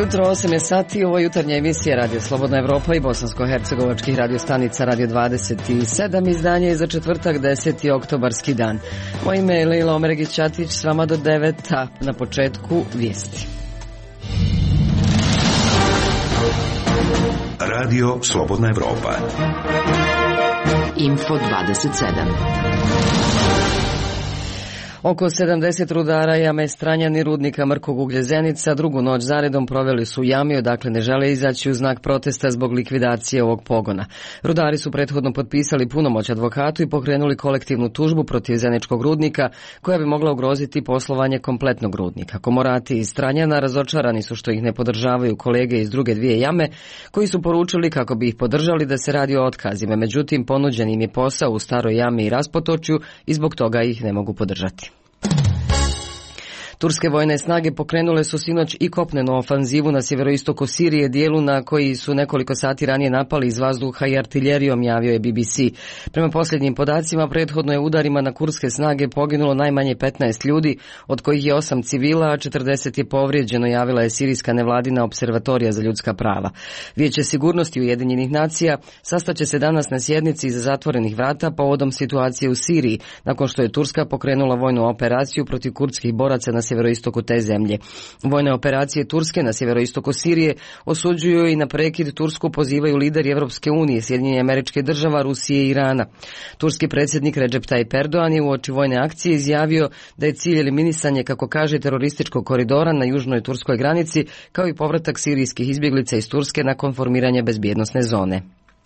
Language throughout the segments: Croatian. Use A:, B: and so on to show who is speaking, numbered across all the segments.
A: Ujutro 8 je sati, ovo je jutarnja emisija Radio Slobodna Evropa i bosansko-hercegovačkih radiostanica Radio 27, izdanje je za četvrtak 10. oktobarski dan. Moje ime je Lejla Omeregić-Ćatić, s vama do 9, a na početku vijesti.
B: Radio Slobodna Evropa.
C: Info 27.
A: Oko 70 rudara jame Stranjani rudnika Mrkog uglja Zenica drugu noć zaredom proveli su u jami, odakle ne žele izaći u znak protesta zbog likvidacije ovog pogona. Rudari su prethodno potpisali punomoć advokatu i pokrenuli kolektivnu tužbu protiv Zeničkog rudnika koja bi mogla ugroziti poslovanje kompletnog rudnika. Komorati iz Stranjana razočarani su što ih ne podržavaju kolege iz druge dvije jame koji su poručili kako bi ih podržali da se radi o otkazima. Međutim, ponuđen im je posao u staroj jami i raspotočju i zbog toga ih ne mogu podržati. Turske vojne snage pokrenule su sinoć i kopnenu ofanzivu na sjeveroistoku Sirije, dijelu na koji su nekoliko sati ranije napali iz vazduha i artiljerijom, javio je BBC. Prema posljednjim podacima, prethodno je udarima na kurske snage poginulo najmanje 15 ljudi, od kojih je 8 civila, a 40 je povrijeđeno, javila je sirijska nevladina observatorija za ljudska prava. Vijeće sigurnosti Ujedinjenih nacija sastaće se danas na sjednici iza zatvorenih vrata povodom situacije u Siriji, nakon što je Turska pokrenula vojnu operaciju protiv kurdskih boraca na sjeveroistoku te zemlje. Vojne operacije Turske na sjeveroistoku Sirije osuđuju i na prekid Tursku pozivaju lideri Evropske unije, Sjedinjenih Američkih Država, Rusije i Irana. Turski predsjednik Recep Tayyip Erdogan je uoči vojne akcije izjavio da je cilj eliminisanje, kako kaže, terorističkog koridora na južnoj turskoj granici, kao i povratak sirijskih izbjeglica iz Turske nakon formiranja bezbjednosne zone.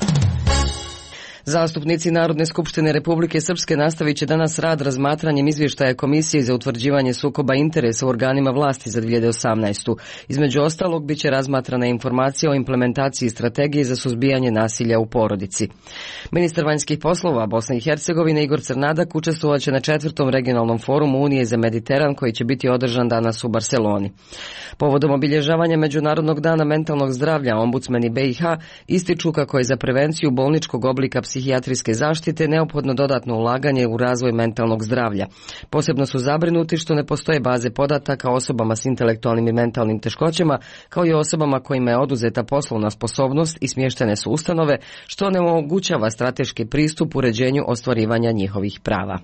A: Zastupnici Narodne skupštine Republike Srpske nastavit će danas rad razmatranjem izvještaja Komisije za utvrđivanje sukoba interesa u organima vlasti za 2018. Između ostalog, bit će razmatrana informacija o implementaciji strategije za suzbijanje nasilja u porodici. Ministar vanjskih poslova Bosne i Hercegovine Igor Crnadak učestvovaće na 4. regionalnom forumu Unije za Mediteran koji će biti održan danas u Barseloni. Povodom obilježavanja Međunarodnog dana mentalnog zdravlja, ombudsmeni BiH ističu kako je za prevenciju bolničkog oblika psihijatrijske zaštite neophodno dodatno ulaganje u razvoj mentalnog zdravlja. Posebno su zabrinuti što ne postoje baze podataka o osobama s intelektualnim i mentalnim teškoćama, kao i osobama kojima je oduzeta poslovna sposobnost i smještene su ustanove, što ne omogućava strateški pristup uređenju ostvarivanja njihovih prava.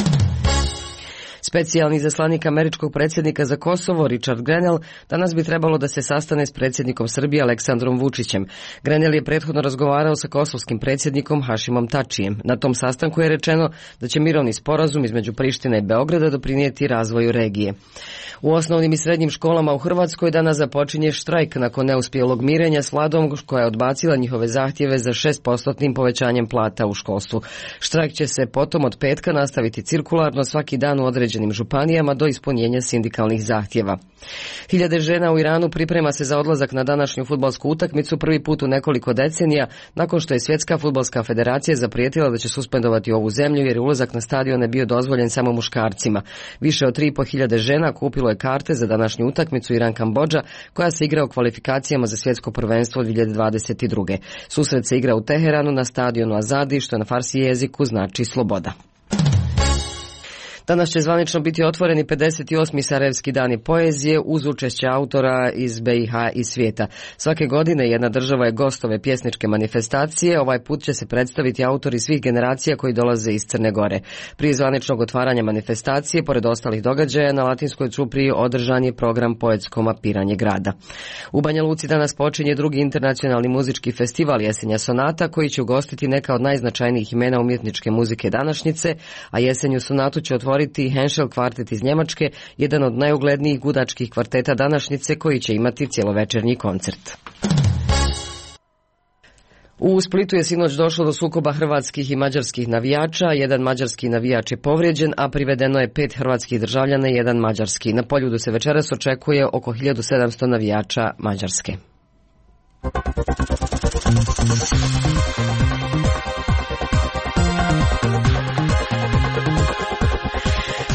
A: Specijalni izaslanik američkog predsjednika za Kosovo, Richard Grenell, danas bi trebalo da se sastane s predsjednikom Srbije Aleksandrom Vučićem. Grenell je prethodno razgovarao sa kosovskim predsjednikom Hašimom Tačijem. Na tom sastanku je rečeno da će mirovni sporazum između Prištine i Beograda doprinijeti razvoju regije. U osnovnim i srednjim školama u Hrvatskoj danas započinje štrajk nakon neuspjelog mirenja s vladom koja je odbacila njihove zahtjeve za 6% povećanjem plata u školstvu. Štrajk će se potom od petka nastaviti cirkularno svaki dan u određenim županijama do ispunjenja sindikalnih zahtjeva. Hiljade žena u Iranu priprema se za odlazak na današnju fudbalsku utakmicu prvi put u nekoliko decenija nakon što je Svjetska fudbalska federacija zaprijetila da će suspendovati ovu zemlju jer je ulazak na stadion je bio dozvoljen samo muškarcima. Više od 3.500 žena kupilo je karte za današnju utakmicu Iran-Kambodža koja se igra u kvalifikacijama za svjetsko prvenstvo 2022. Susret se igra u Teheranu na stadionu Azadi, što na farsi jeziku znači sloboda. Danas će zvanično biti otvoreni 58. Sarajevski dani poezije uz učešće autora iz BiH i svijeta. Svake godine jedna država je gost ove pjesničke manifestacije. Ovaj put će se predstaviti autori svih generacija koji dolaze iz Crne Gore. Prije zvaničnog otvaranja manifestacije, pored ostalih događaja, na Latinskoj ćupriji održan je program Poetsko mapiranje grada. U Banja Luci danas počinje drugi internacionalni muzički festival Jesenja sonata koji će ugostiti neka od najznačajnijih imena umjetničke muzike današnjice, a Jesenju sonatu će otvoriti Henschel kvartet iz Njemačke, jedan od najuglednijih gudačkih kvarteta današnjice koji će imati cjelovečernji koncert. U Splitu je sinoć došlo do sukoba hrvatskih i mađarskih navijača. Jedan mađarski navijač je povrijeđen, a privedeno je 5 hrvatskih državljana i jedan mađarski. Na Poljudu se večeras očekuje oko 1700 navijača Mađarske.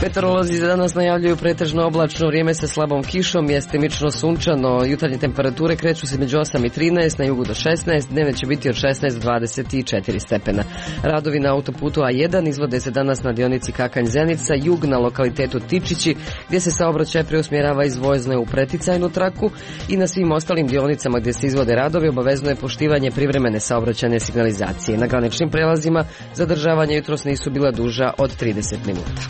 A: Meteorolozi za danas najavljuju pretežno oblačno vrijeme sa slabom kišom, mjestimično sunčano, jutarnje temperature kreću se među 8 i 13, na jugu do 16, dnevne će biti od 16 do 24 stepena. Radovi na autoputu A1 izvode se danas na dionici Kakanj-Zenica, jug na lokalitetu Tičići, gdje se saobraćaj preusmjerava iz Vojzne u preticajnu traku i na svim ostalim dionicama gdje se izvode radovi obavezno je poštivanje privremene saobraćajne signalizacije. Na graničnim prelazima zadržavanja jutros nisu bila duža od 30 minuta.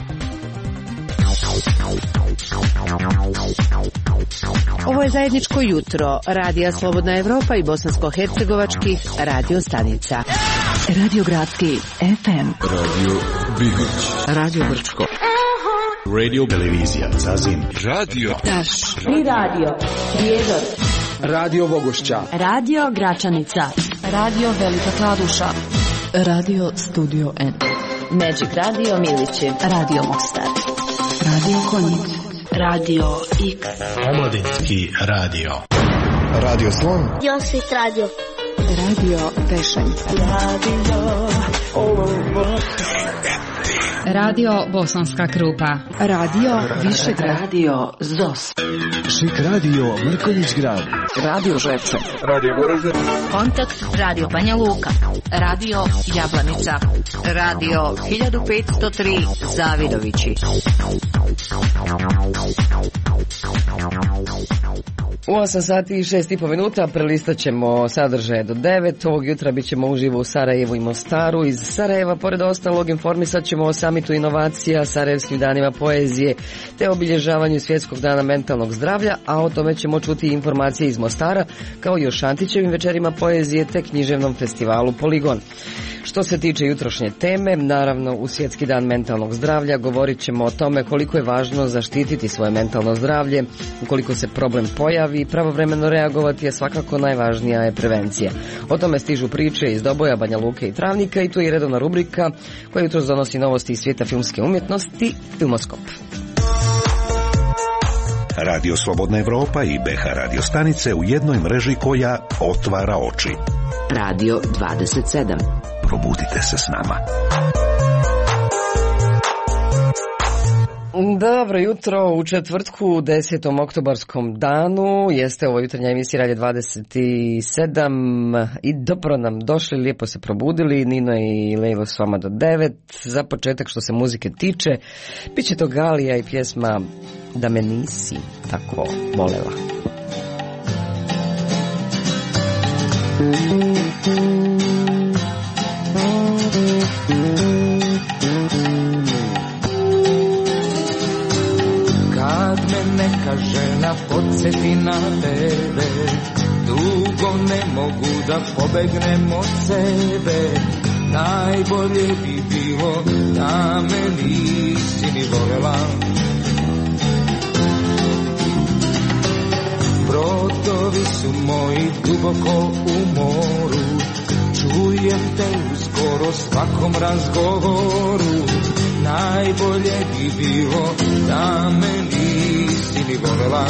C: Ovo je zajedničko jutro Radija Slobodna Evropa i bosansko-hercegovačkih radio stanica. Radio Gradski FM,
D: Radio Bihoć,
C: Radio Brčko,
D: Radio Televizija Zazin, Radio
C: Taš, Tri Radio, Prijedor,
E: Radio Bogošća,
F: Radio Gračanica, Radio Velika Kladuša,
C: Radio Studio N,
F: Magic Radio Milići,
C: Radio Mostar,
F: Radio Konjic, Radio X,
D: Omladinski radio,
E: Radio Slon,
G: Josip Radio,
C: Radio Pešanica,
H: Radio Bosanska Krupa,
C: Radio Višegrad, Radio ZOS,
E: Šik Radio Mrkonjić Grad,
C: Radio Žepče,
E: Radio Goražde,
F: Kontakt Radio Banja Luka, Radio Jablanica, Radio 1503 Zavidovići.
A: U 8 sati i 6,5 minuta prelistat ćemo sadržaje do 9. Ovog jutra bit ćemo uživo u Sarajevu i Mostaru. Iz Sarajeva, pored ostalog, informisat ćemo o samitu inovacija, Sarajevskim danima poezije, te obilježavanju Svjetskog dana mentalnog zdravlja, a o tome ćemo čuti informacije iz Mostara, kao i o Šantićevim večerima poezije, te književnom festivalu Poligon. Što se tiče jutrošnje teme, naravno u Svjetski dan mentalnog zdravlja govorit ćemo o tome koliko je važno zaštititi svoje mentalno zdravlje, ukoliko se problem pojavi, pravovremeno reagovati, a svakako najvažnija je prevencija. O tome stižu priče iz Doboja, Banja Luke i Travnika i tu je i redovna rubrika koja jutros donosi novosti iz svijeta filmske umjetnosti, Filmoskop.
B: Radio Slobodna Evropa i BH radio stanice u jednoj mreži koja otvara oči.
C: Radio 27.
B: Probudite se s nama.
A: Dobro jutro u četvrtku, 10. oktobarskom danu. Jeste ovo jutarnja emisija Radio 27 i dobro nam došli, lijepo se probudili. Nino i Lejlo s vama do 9. Za početak što se muzike tiče, bit će to Galija i pjesma Da me nisi tako volela.
I: Kad me neka žena podsjeti na tebe, dugo ne mogu da pobegnem od sebe. Najbolje bi bilo da me nisi ni voljela. Brodovi su moji duboko u moru, čujem te u skoro svakom razgovoru. Najbolje bi bilo da me nisi ni voljela.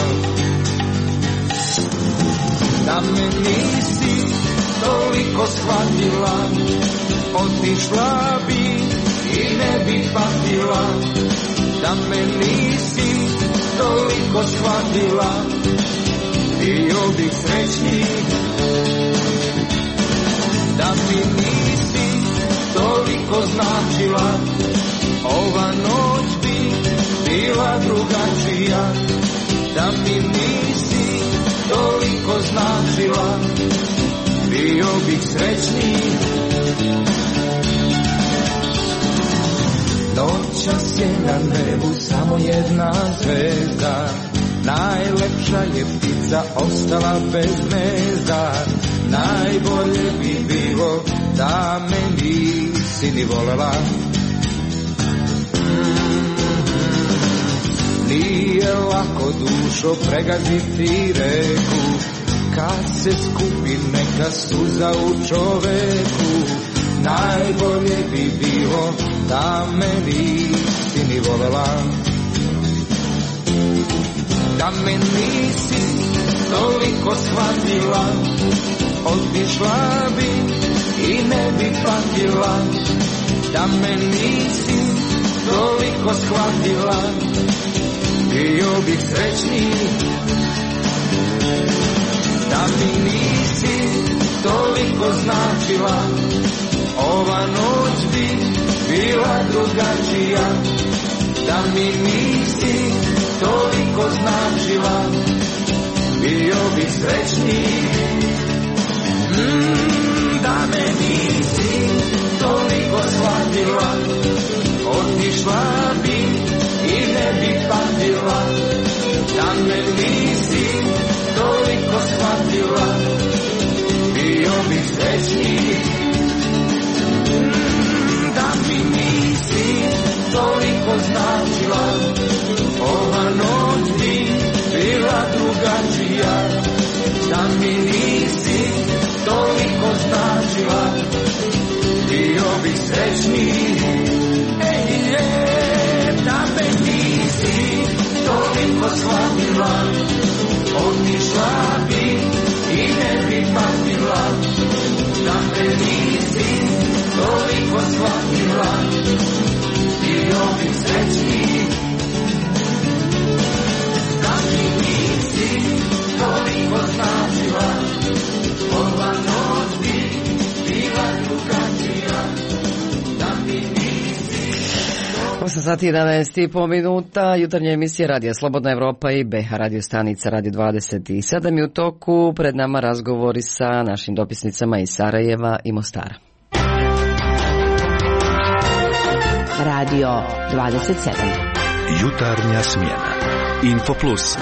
I: Da me nisi toliko shvatila, otišla bi i ne bi patila. Da me nisi toliko shvatila, bio bih srećniji. Da mi nisi toliko značila, ova noć bi bila drugačija. Da mi nisi toliko značila, bio bih srećniji. Noćas je na nebu samo jedna zvezda, najlepša je ptica ostala bez gnezda. Najbolje bi bilo da me nisi ni voljela. Nije lako dušo pregaziti reku, kad se skupi neka suza u čoveku. Najbolje bi bilo da me nisi ni voljela. Da me nisi toliko shvatila, otišla bi i ne bi patila. Da me nisi toliko shvatila, bio bih srećniji. Da mi nisi toliko značila, ova noć bi bila drugačija. Da mi nisi toliko značila, bio bih srećniji. Da me nisi toliko shvatila, otišla bi i ne bi patila. Da me nisi toliko shvatila, bio bih srećniji. Da mi nisi toliko značila, ova noć bi bila drugačija. Da mi nisi toliko značila, bio bih srećniji. Da me nisi toliko shvatila, otišla bi i ne bi patila. Da me nisi toliko shvatila, bio bih srećniji. Da mi nisi toliko značila, ova noć bi bila drugačija. Da mi nisi
A: 8 sati i 11,5 minuta, jutarnja emisija Radija Slobodna Evropa i BH radio stanica Radio 27 je u toku. Pred nama razgovori sa našim dopisnicama iz Sarajeva i Mostara.
C: Radio 27.
B: Jutarnja smjena. Info Plus.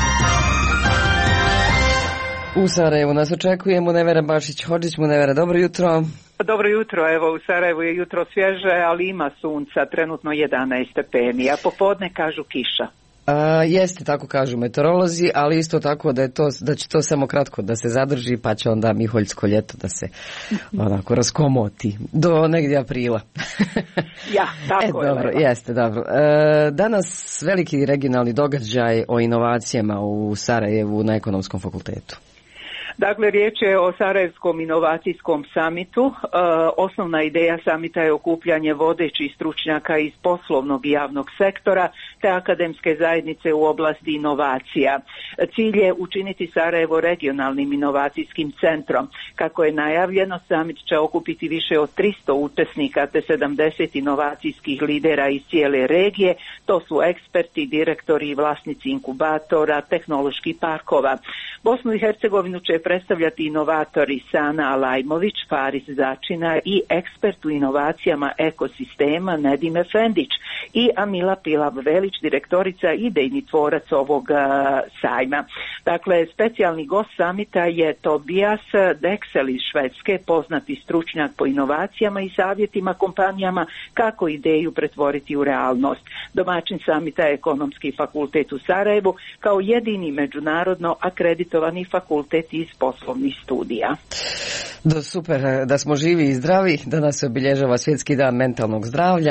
A: U Sarajevu nas očekuje Munevera Bašić-Hodžić. Munevera, dobro jutro.
G: Dobro jutro, evo u Sarajevu je jutro svježe, ali ima sunca, trenutno 11 stepeni, a popodne kažu kiša.
A: Jeste, tako kažu meteorolozi, ali isto tako da će to samo kratko da se zadrži, pa će onda miholjsko ljeto da se onako raskomoti do negdje aprila.
G: Ja, tako je.
A: Dobro, jeste, dobro. Danas veliki regionalni događaj o inovacijama u Sarajevu na Ekonomskom fakultetu.
G: Dakle, riječ je o Sarajevskom inovacijskom samitu. Osnovna ideja samita je okupljanje vodećih stručnjaka iz poslovnog i javnog sektora te akademske zajednice u oblasti inovacija. Cilj je učiniti Sarajevo regionalnim inovacijskim centrom. Kako je najavljeno, samit će okupiti više od 300 učesnika te 70 inovacijskih lidera iz cijele regije. To su eksperti, direktori i vlasnici inkubatora, tehnoloških parkova. Bosnu i Hercegovinu će predstavljati inovatori Sana Alajmović, Faris Začina i ekspert u inovacijama ekosistema Nedim Efendić i Amila Pilav-Velić, direktorica i idejni tvorac ovog sajma. Dakle, specijalni gost samita je Tobias Dexel iz Švedske, poznati stručnjak po inovacijama i savjetima kompanijama kako ideju pretvoriti u realnost. Domaćin samita je Ekonomski fakultet u Sarajevu kao jedini međunarodno akreditovani fakultet iz poslovnih studija.
A: Super, da smo živi i zdravi, danas se obilježava Svjetski dan mentalnog zdravlja.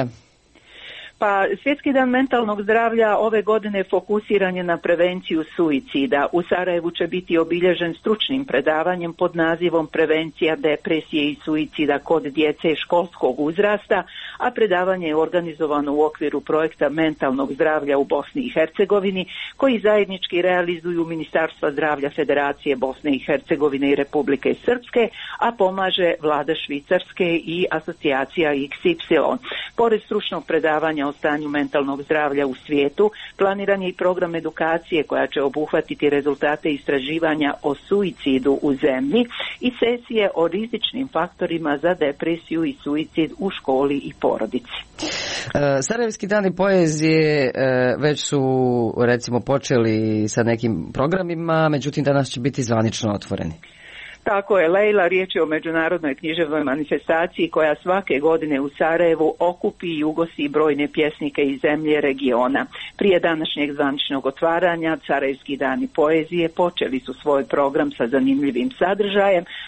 G: Pa Svjetski dan mentalnog zdravlja ove godine fokusiran je na prevenciju suicida. U Sarajevu će biti obilježen stručnim predavanjem pod nazivom Prevencija depresije i suicida kod djece školskog uzrasta, a predavanje je organizovano u okviru projekta mentalnog zdravlja u Bosni i Hercegovini, koji zajednički realizuju Ministarstva zdravlja Federacije Bosne i Hercegovine i Republike Srpske, a pomaže vlada Švicarske i asocijacija XY. Pored stručnog predavanja o stanju mentalnog zdravlja u svijetu, planiran je i program edukacije koja će obuhvatiti rezultate istraživanja o suicidu u zemlji i sesije o rizičnim faktorima za depresiju i suicid u školi i porodici.
A: Sarajevski dani poezije već su recimo počeli sa nekim programima, međutim danas će biti zvanično otvoreni.
G: Tako je, Lejla, riječ je o međunarodnoj književnoj manifestaciji koja svake godine u Sarajevu okupi i ugosti brojne pjesnike iz zemlje regiona. Prije današnjeg zvaničnog otvaranja Sarajevski dani poezije počeli su svoj program sa zanimljivim sadržajem,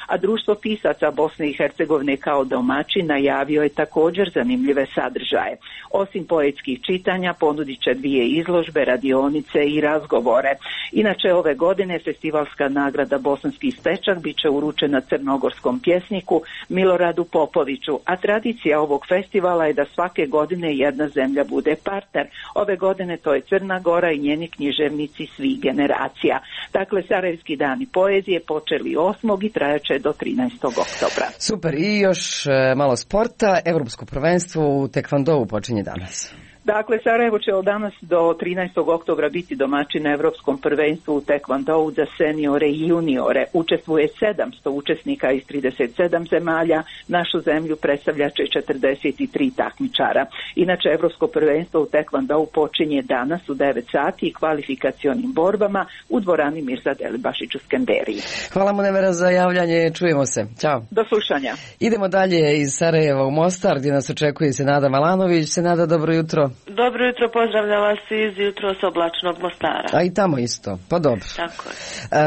G: a Društvo pisaca Bosne i Hercegovine kao domaćin najavio je također zanimljive sadržaje. Osim poetskih čitanja, ponudit će 2 izložbe, radionice i razgovore. Inače, ove godine festivalska nagrada Bosanski stečak bit će uručena crnogorskom pjesniku Miloradu Popoviću, a tradicija ovog festivala je da svake godine jedna zemlja bude partner. Ove godine to je Crna Gora i njeni književnici svih generacija. Dakle, Sarajevski dani poezije počeli 8. i trajaće do 13. oktobra.
A: Super, i još malo sporta. Evropsko prvenstvo u tekvondou počinje danas.
G: Dakle, Sarajevo će od danas do 13. oktobra biti domaćin na Evropskom prvenstvu u tekvondou za seniore i juniore. Učestvuje 700 učesnika iz 37 zemalja. Našu zemlju predstavlja 43 takmičara. Inače, Evropsko prvenstvo u tekvondou počinje danas u 9 sati i kvalifikacionim borbama u dvorani Mirza Delibašić u Skenderiji.
A: Hvala Munevera za javljanje, čujemo se. Ćao.
G: Do slušanja.
A: Idemo dalje iz Sarajeva u Mostar gdje nas očekuje Senada Malanović. Senada, dobro jutro.
J: Dobro jutro, pozdravljam vas iz jutros oblačnog Mostara.
A: A i tamo isto, pa dobro.
J: Tako je.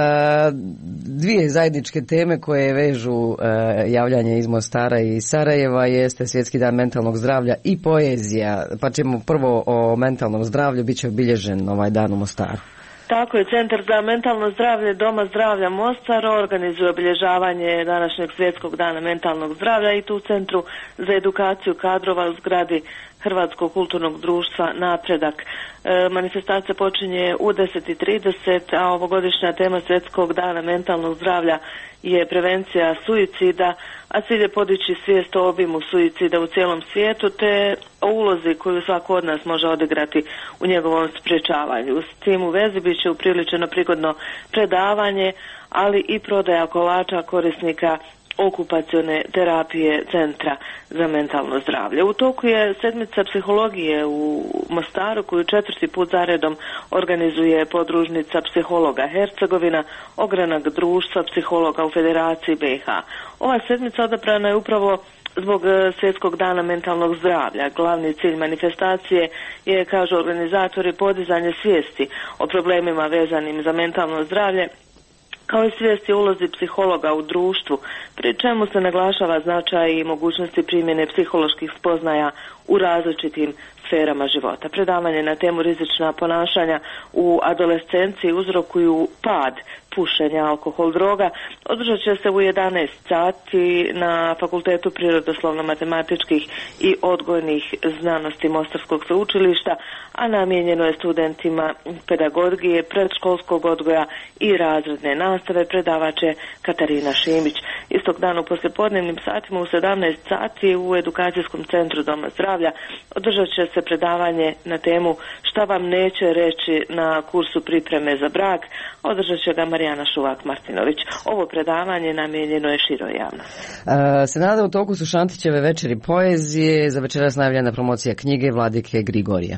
A: 2 zajedničke teme koje vežu javljanje iz Mostara i Sarajeva jeste Svjetski dan mentalnog zdravlja i poezija. Pa ćemo prvo o mentalnom zdravlju, bit će obilježen ovaj dan u Mostaru.
J: Tako je, Centar za mentalno zdravlje Doma zdravlja Mostar organizuje obilježavanje današnjeg Svjetskog dana mentalnog zdravlja i tu u Centru za edukaciju kadrova u zgradi Hrvatskog kulturnog društva Napredak. Manifestacija počinje u 10:30, a ovogodišnja tema Svjetskog dana mentalnog zdravlja je prevencija suicida, a cilj je podići svijest o obimu suicida u cijelom svijetu te o ulozi koju svako od nas može odigrati u njegovom sprječavanju. S tim u vezi bit će upriličeno prigodno predavanje, ali i prodaja kolača korisnika okupacione terapije Centra za mentalno zdravlje. U toku je sedmica psihologije u Mostaru koju 4. put zaredom organizuje podružnica psihologa Hercegovina, ogranak društva psihologa u Federaciji BiH. Ova sedmica odabrana je upravo zbog Svjetskog dana mentalnog zdravlja. Glavni cilj manifestacije je, kažu organizatori, podizanje svijesti o problemima vezanim za mentalno zdravlje, kao i svijesti o ulozi psihologa u društvu, pri čemu se naglašava značaj i mogućnosti primjene psiholoških spoznaja u različitim sferama života. Predavanje na temu rizična ponašanja u adolescenciji uzrokuju pad pušenja, alkohol, droga održat će se u 11 sati na Fakultetu prirodoslovno-matematičkih i odgojnih znanosti Mostarskog sveučilišta, a namijenjeno je studentima pedagogije, predškolskog odgoja i razredne nastave. Predavače Katarina Šimić. Istog dana u poslijepodnevnim satima u 17 sati u Edukacijskom centru Doma zdravlja održat će se predavanje na temu Šta vam neće reći na kursu pripreme za brak. Održat će ga Marijana Šuvak-Martinović. Ovo predavanje namijenjeno je široj javnosti.
A: Senada, u toku su Šantićeve večeri poezije, za večeras najavljena promocija knjige Vladike Grigorije.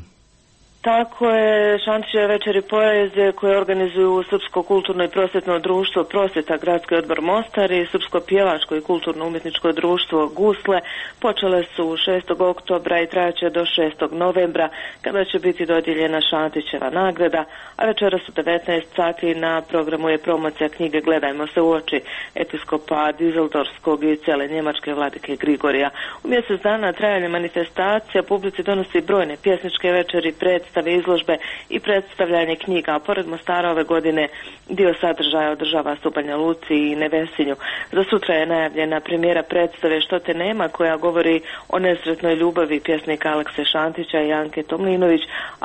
J: Tako je, Šantićeve večeri poezije koje organizuju Srpsko kulturno i prosvjetno društvo Prosvjeta, Gradski odbor Mostar i Srpsko pjevačko i kulturno-umjetničko društvo Gusle počele su 6. oktobra i trajaće do 6. novembra kada će biti dodijeljena Šantićeva nagrada, a večeras u 19 sati na programu je promocija knjige Gledajmo se u oči episkopa Dizeldorfskog i cijele Njemačke Vladike Grigorija. U mjesec dana trajanja manifestacija publici donosi brojne pjesničke večeri, predstave, izložbe i predstavljanje knjiga, a pored Mostara ove godine dio sadržaja održava se u Banja Luci i Nevesinju. Za sutra je najavljena premijera predstave Što te nema, koja govori o nesretnoj ljubavi pjesnika Alekse Šantića i Anke Tomlinović,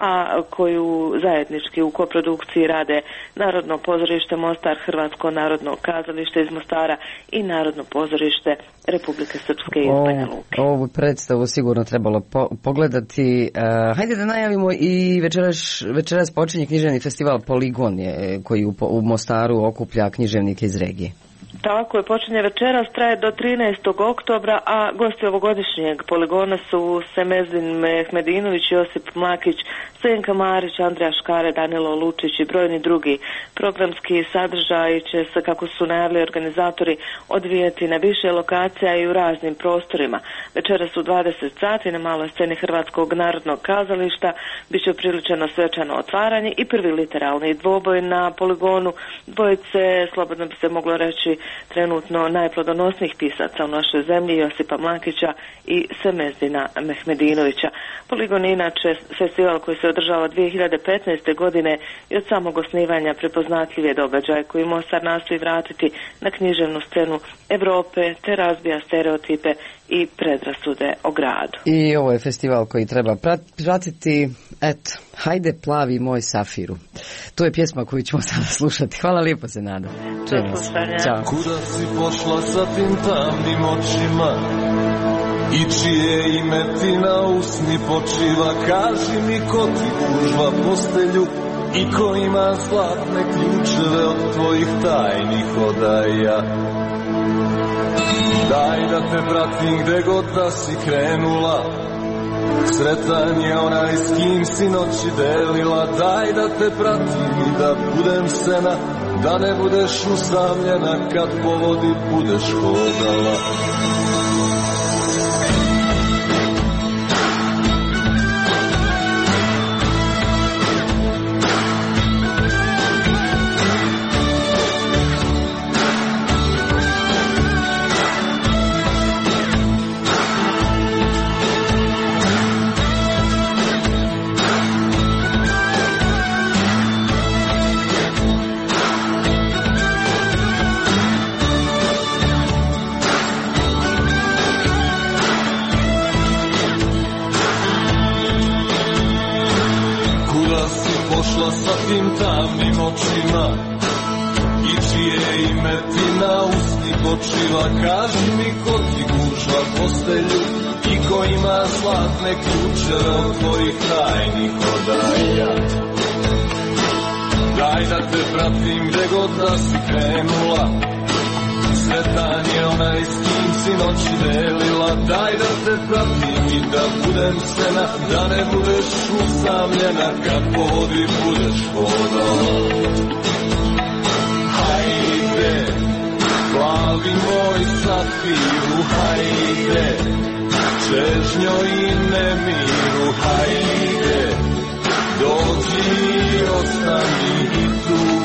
J: a koju zajednički u koprodukciji rade Narodno pozorište Mostar, Hrvatsko narodno kazalište iz Mostara i Narodno pozorište Republike Srpske iz Banja Luke.
A: Ovu predstavu sigurno trebalo pogledati. Hajde da najavimo i večeras počinje književni festival Poligon koji u Mostaru okuplja književnike iz regije.
J: Tako je, počinje večeras, traje do 13. oktobra, a gosti ovogodišnjeg Poligona su Semezin Mehmedinović, Josip Mlakić, Senka Marić, Andrija Škare, Danilo Lučić i brojni drugi. Programski sadržaj će se, kako su najavili organizatori, odvijati na više lokacija i u raznim prostorima. Večeras u 20 sati na maloj sceni Hrvatskog narodnog kazališta bit će priličeno svečano otvaranje i prvi literalni dvoboj na Poligonu. Dvojice, slobodno bi se moglo reći, trenutno najplodonosnijih pisaca u našoj zemlji, Josipa Mlakića i Semezdina Mehmedinovića. Poligon je inače festival koji se održava 2015. godine i od samog osnivanja prepoznatljiv je događaj koji Mostar nastoji vratiti na književnu scenu Evrope te razbija stereotipe i predrasude o gradu.
A: I ovo je festival koji treba pratiti. Eto, hajde plavi moj safiru. To je pjesma koju ćemo sada slušati. Hvala lijepo, se nadam. Čujemo se. Ćao.
K: Kuda si pošla sa tim tamnim očima i čije ime ti na usni počiva? Kaži mi ko ti gužva postelju i ko ima zlatne ključeve od tvojih tajnih odaja. Daj da te pratim gde god da si krenula, sretan je onaj s kim si noći delila. Daj da te pratim i da budem sena, da ne budeš usamljena kad po vodi budeš hodala. Sa tim tamnim očima i čije ime ti na usni počiva? Kaži mi ko ti gužva postelju i ko ima zlatne ključeve od tvojih tajnih odaja. Daj da te pratim gde god da si krenula, sretan je onaj s kim si noći delila. Daj da te pratim i da budem sena, da ne budeš usamljena kad po vodi budeš hodala. Hajde, plavi moj safiru, hajde, čežnjo i nemiru, hajde, dođi i ostani tu.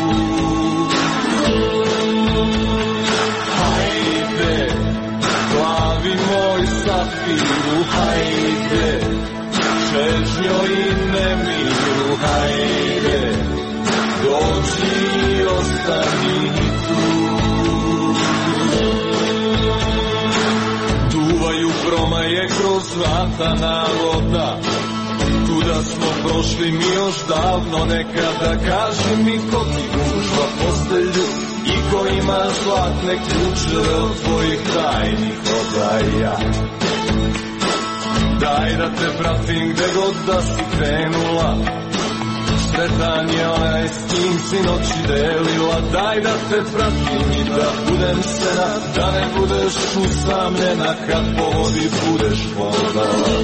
K: Plavi moj safiru, hajde, čežnjo i nemiru, hajde, dođi i ostani tu. Duvaju promaje kroz vrata navoda, tuda smo prošli mi još davno nekada. Kaži mi ko ti gužva postelju i ko ima zlatne ključeve od tvojih tajnih odaja. Daj da te pratim gde god da si krenula, sretan je onaj s kim si noći delila. Daj da te pratim i da budem sena, da ne budeš usamljena kad po vodi budeš hodala.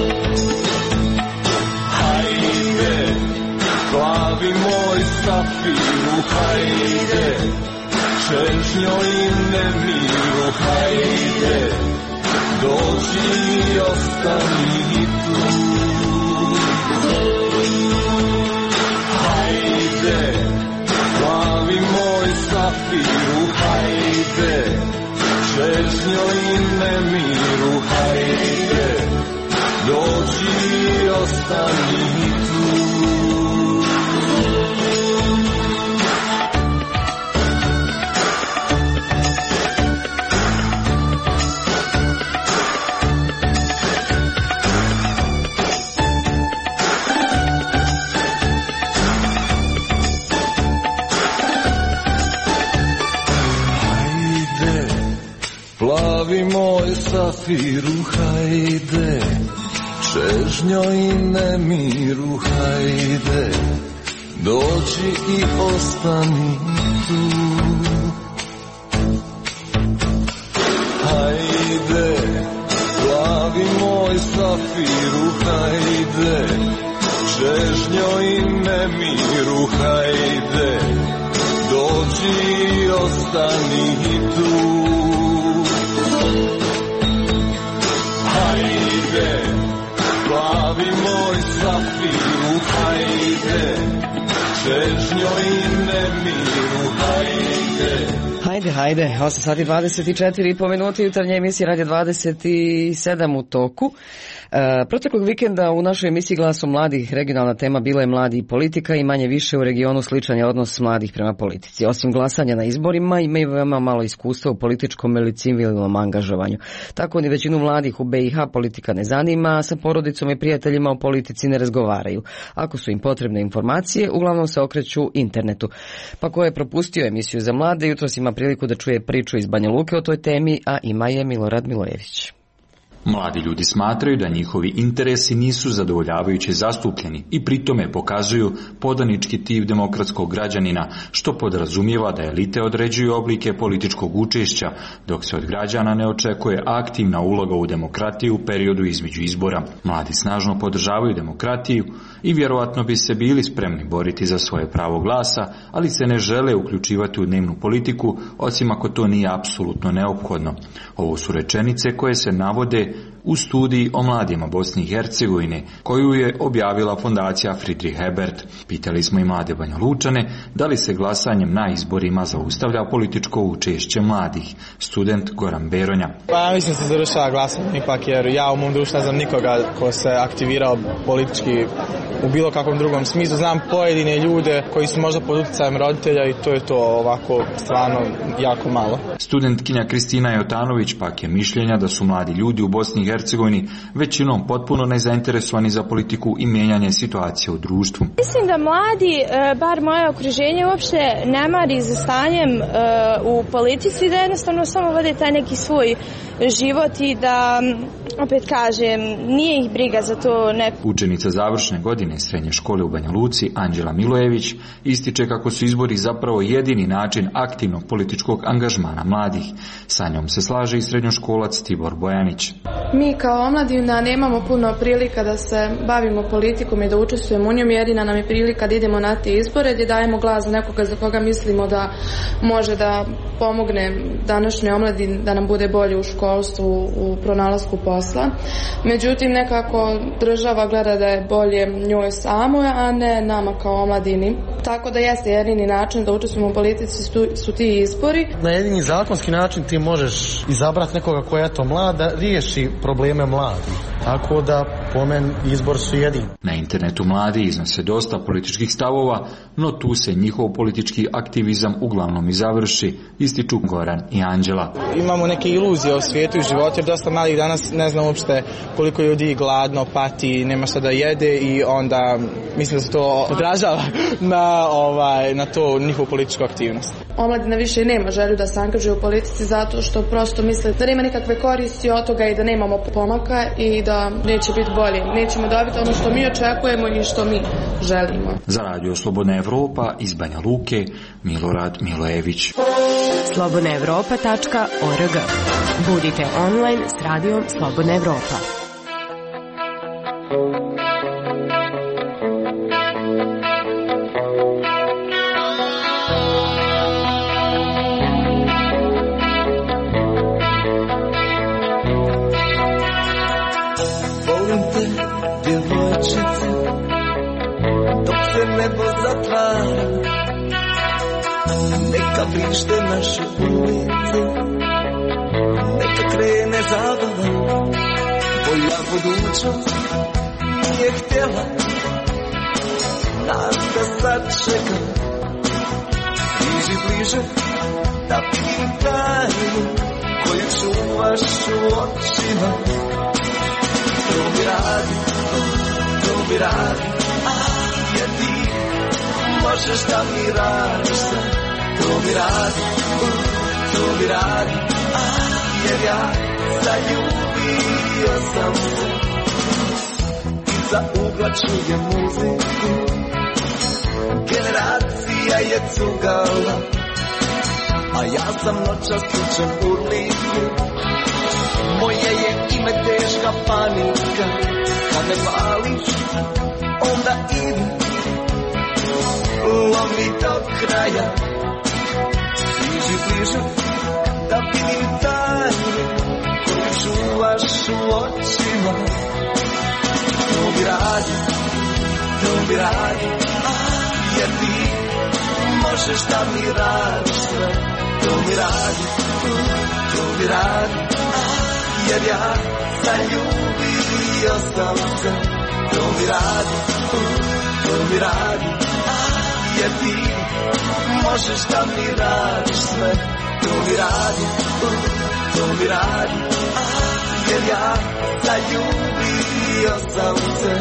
K: Hajde, plavi moj safiru, hajde, čežnjo i nemiru, hajde, dođi i ostani tu. Hajde, plavi moj safiru, hajde, čežnjo i nemiru, hajde, dođi i ostani tu. Plavi moj safiru, hajde, čežnjo i nemiru, hajde, dođi i ostani tu. Hajde, plavi moj safiru, hajde, čežnjo i nemiru, hajde, dođi i ostani tu. Hajde, plavi moj safiru, hajde, čežnjo i nemiru, hajde.
A: Hajde, 8 sati 24,5 minuti, jutarnje emisije Radio 27 u toku. Proteklog vikenda u našoj emisiji Glasom mladih regionalna tema bila je mladi i politika i manje više u regionu sličan je odnos mladih prema politici. Osim glasanja na izborima imaju veoma malo iskustva u političkom ili civilnom angažovanju. Tako ni većinu mladih u BiH politika ne zanima, a sa porodicom i prijateljima o politici ne razgovaraju. Ako su im potrebne informacije, uglavnom se okreću internetu. Pa ko je propustio emisiju za mlade, jutros ima priliku da čuje priču iz Banja Luke o toj temi, a ima je Milorad Milojević.
L: Mladi ljudi smatraju da njihovi interesi nisu zadovoljavajuće zastupljeni i pritome pokazuju podanički tip demokratskog građanina, što podrazumijeva da elite određuju oblike političkog učešća, dok se od građana ne očekuje aktivna uloga u demokratiju u periodu između izbora. Mladi snažno podržavaju demokratiju i vjerovatno bi se bili spremni boriti za svoje pravo glasa, ali se ne žele uključivati u dnevnu politiku, osim ako to nije apsolutno neophodno. Ovo su rečenice koje se navode u studiji o mladima Bosne i Hercegovine, koju je objavila fondacija Friedrich Ebert. Pitali smo i mlade Banja Lučane da li se glasanjem na izborima zaustavlja političko učešće mladih. Student Goran Beronja.
M: Pa ja mislim se završava glasanje ipak, jer ja u mom društvu ne znam nikoga ko se aktivirao politički u bilo kakvom drugom smislu. Znam pojedine ljude koji su možda pod utjecajem roditelja i to je to, ovako stvarno jako malo.
L: Studentkinja Kristina Jotanović pak je mišljenja da su mladi ljudi u Bosni i Hercegovini većinom potpuno nezainteresovani za politiku i mijenjanje situacije u društvu.
N: Mislim da mladi, bar moje okruženje, uopšte ne mari za stanjem u politici, da jednostavno samo vode taj neki svoj život i da, opet kažem, nije ih briga za to.
L: Učenica završne godine srednje škole u Banja Luci, Anđela Milojević, ističe kako su izbori zapravo jedini način aktivnog političkog angažmana mladih. Sa njom se slaže i srednjoškolac Tibor Bojanić.
O: Mi kao omladina nemamo puno prilika da se bavimo politikom i da učestvujemo u njom, jedina nam je prilika da idemo na te izbore gdje dajemo glas za nekoga za koga mislimo da može da pomogne današnjoj omladini da nam bude bolje u školstvu, u pronalasku posla. Međutim, nekako država gleda da je bolje njoj samoj, a ne nama kao omladini. Tako da jeste jedini način da učestvujemo u politici su ti izbori.
P: Na jedini zakonski način ti možeš izabrati nekoga koja je to mlada, riješi probleme mladih. Tako da po meni izbor su jedini.
L: Na internetu mladi iznose dosta političkih stavova, no tu se njihov politički aktivizam uglavnom i završi, ističu Goran i Anđela.
M: Imamo neke iluzije o svijetu i životu, jer dosta malih danas ne znam uopšte koliko ljudi gladno, pati, nema šta da jede i onda mislim da se to odražava na to njihovu političku aktivnost.
O: Omladina više nema želju da se angažuje u politici zato što prosto misle da nema nikakve koristi od toga i da nemamo pomaka i da neće biti bolje. Nećemo dobiti ono što mi očekujemo i što mi želimo.
L: Za Radio Slobodna Evropa iz Banja Luke, Milorad Milojević.
C: slobodnaevropa.org. Budite online s radijom Slobodna Evropa.
I: Nebo zatvara, neka vrište naše ulice, neka krene zabava, bolja budućnost nije htjela nas da sačeka. Bliži, bliže, da vidim tajnu koju čuvaš u očima. To mi radi, jer ti možeš da mi radiš sve. To mi radi, jer ja zaljubio sam se. Iza ugla čujem muziku, generacija je cugala, a ja sam noćas slučan u liku. Moje je ime teška panika, kad me pališ, onda idem, lomi do kraja. Bliži, bliže, da vidim tajnu koju čuvaš u očima. To mi radi, jer ti možeš da mi radiš sve. To mi radi,
K: mi radi, jer ja zaljubio sam se. To mi radi, jer ti možeš da mi radiš sve. To mi radi, jer ja zaljubio sam se.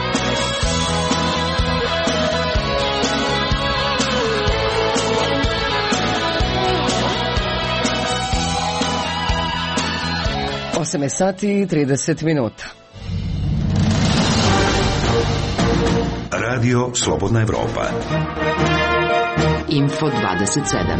A: 8 sati i 30 minuta.
B: Radio Slobodna Evropa.
C: Info 27.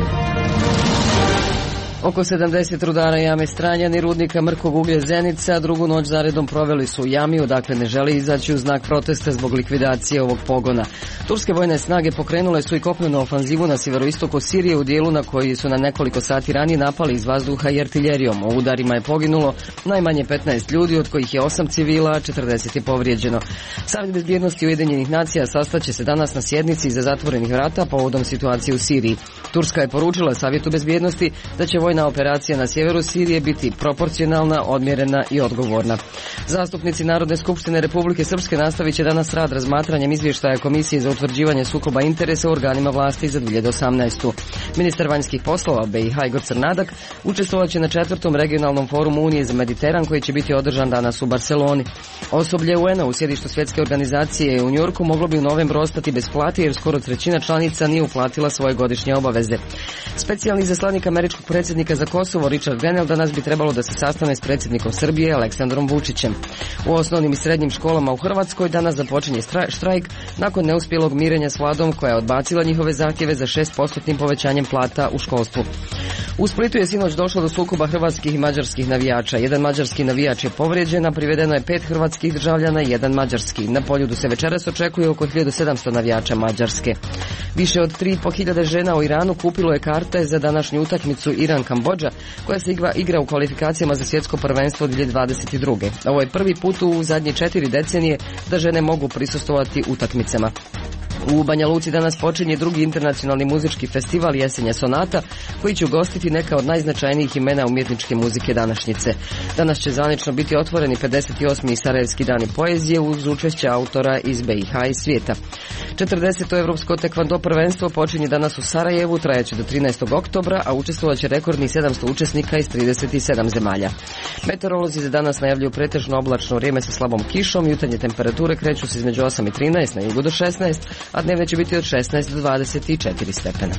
A: Oko 70 rudara jame Stranjan i rudnika mrkog uglja Zenica drugu noć zaredom proveli su u jami, odakle ne žele izaći u znak protesta zbog likvidacije ovog pogona. Turske vojne snage pokrenule su i kopnenu ofanzivu na sjeveroistoku Sirije u dijelu na koji su na nekoliko sati ranije napali iz vazduha i artiljerijom. U udarima je poginulo najmanje 15 ljudi, od kojih je 8 civila, a 40 je povrijeđeno. Savjet bezbjednosti Ujedinjenih nacija sastaće se danas na sjednici iza zatvorenih vrata povodom situacije u Siriji. Turska je poručila Savjetu bezbjednosti da će vojna operacija na sjeveru Sirije biti proporcionalna, odmjerena i odgovorna. Zastupnici Narodne skupštine Republike Srpske nastavit će danas rad razmatranjem izvještaja Komisije za utvrđivanje sukoba interesa u organima vlasti za 2018. Ministar vanjskih poslova BiH Igor Crnadak učestvovat će na 4. regionalnom forumu Unije za Mediteran koji će biti održan danas u Barceloni. Osoblje UN-a u sjedištu svjetske organizacije u Njujorku moglo bi u novembru ostati bez plate jer skoro trećina članica nije uplatila svoje godišnje obaveze. Specijalni izaslanik američkog predsjednika za Kosovo Richard Grenell danas bi trebalo da se sastane s predsjednikom Srbije Aleksandrom Vučićem. U osnovnim i srednjim školama u Hrvatskoj danas započinje štrajk nakon neuspjelog mirenja s vladom koja je odbacila njihove zahtjeve za 6% povećanjem plata u školstvu. U Splitu je sinoć došlo do sukoba hrvatskih i mađarskih navijača. Jedan mađarski navijač je povrijeđen, a privedeno je 5 hrvatskih državljana i 1 mađarski. Na Poljudu se večeras očekuje oko 1700 navijača Mađarske. Više od 3.500 žena u Iranu kupilo je karte za današnju utakmicu Iran-Kambodža, koja se igra u kvalifikacijama za svjetsko prvenstvo 2022. Ovo je prvi put u zadnje 4 decenije da žene mogu prisustvovati utakmicama. U Banja Luci danas počinje drugi internacionalni muzički festival Jesenja sonata, koji će ugostiti neka od najznačajnijih imena umjetničke muzike današnjice. Danas će zvanično biti otvoreni 58. Sarajevski dani poezije uz učešće autora iz BiH i svijeta. 40. Evropsko tekvando prvenstvo počinje danas u Sarajevu, trajaće do 13. oktobra, a učestvovat će rekordnih 700 učesnika iz 37 zemalja. Meteorolozi za danas najavljuju pretežno oblačno vrijeme sa slabom kišom, jutarnje temperature kreću se između 8 i 13, na jugu do 16, a dnevne će biti od 16 do 24 stepena.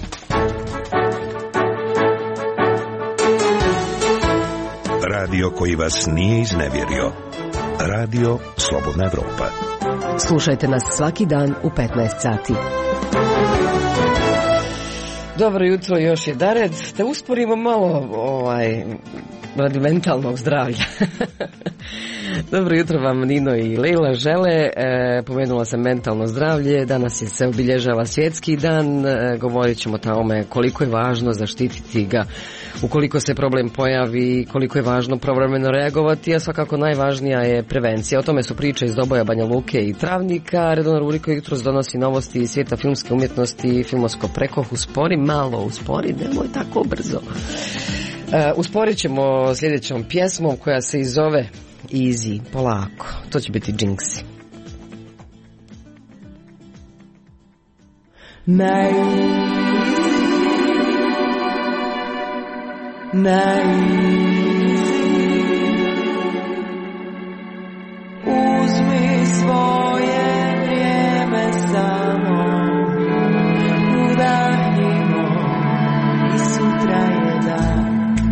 B: Radio koji vas nije iznevjerio. Radio Slobodna Evropa.
C: Slušajte nas svaki dan u 15 sati.
A: Dobro jutro, još je dared. Da usporimo malo radi mentalnog zdravlja. Dobro jutro vam Nino i Leila žele. Pomenula sam mentalno zdravlje. Danas se obilježava svjetski dan. Govorit ćemo o tome koliko je važno zaštititi ga ukoliko se problem pojavi, koliko je važno pravovremeno reagovati, a svakako najvažnija je prevencija. O tome su priče iz Doboja, Banja Luke i Travnika. Redovna rubrika jutros donosi novosti iz svijeta filmske umjetnosti, filmovsko prekoh. Uspori malo, uspori, nemoj tako brzo. Usporit ćemo sljedećom pjesmom koja se i zove Easy, polako. To će biti Jinxi.
I: Uzmi svoje vrijeme samo, udahnimo i sutra je dan.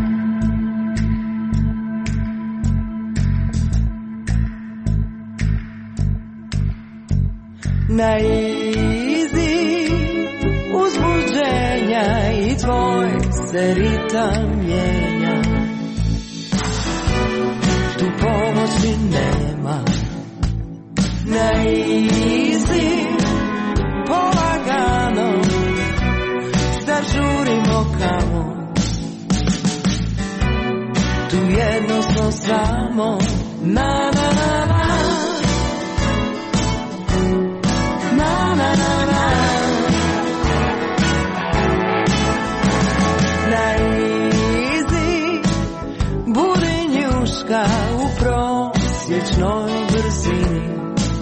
I: Na izi uzbuđenja i tvoj se ritam mijenja. Tu pomoći nema. Na izi polagano zažurimo kamo. Tu jedno smo samo na na na na. Na na na na. Na easy snijega u prosječnoj brzini,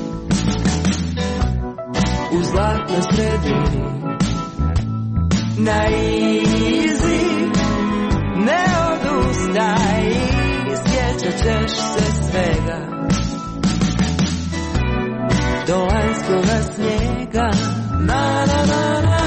I: u zlatnoj sredini, na izi, ne odustaj, sjećat ćeš se svega, do lanjskoga snijega, na na na na.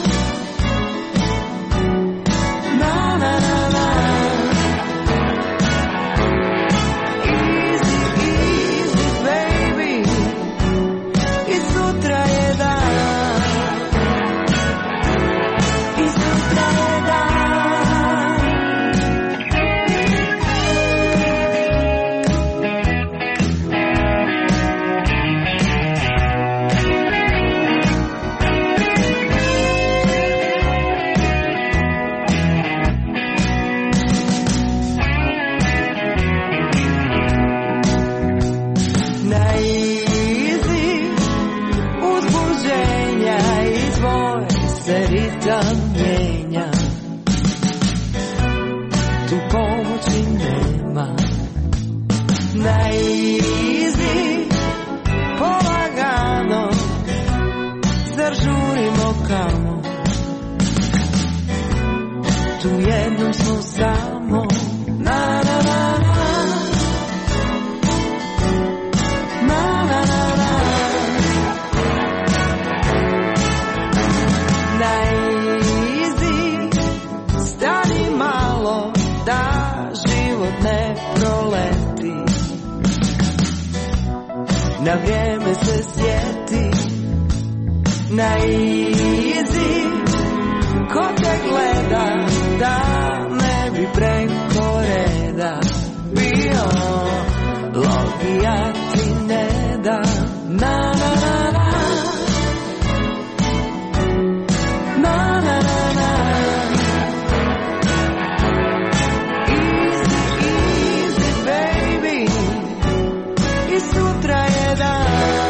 I: Na vrijeme se sjeti, na izi, ko te gleda, da ne bi preko reda bio, logija ti ne da, na na na na, na na na na. Easy, easy baby, i sutra je dan.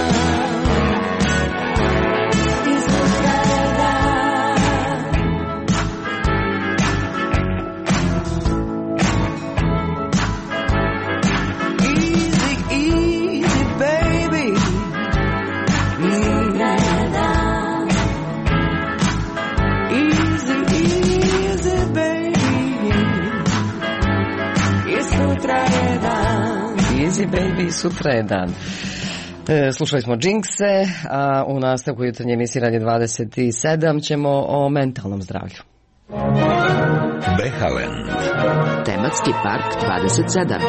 A: Easy baby, sutra je dan. Slušali smo Džinkse, a u nastavku jutarnje emisije Radio 27 ćemo o mentalnom zdravlju.
B: Behalen.
C: Tematski park 27.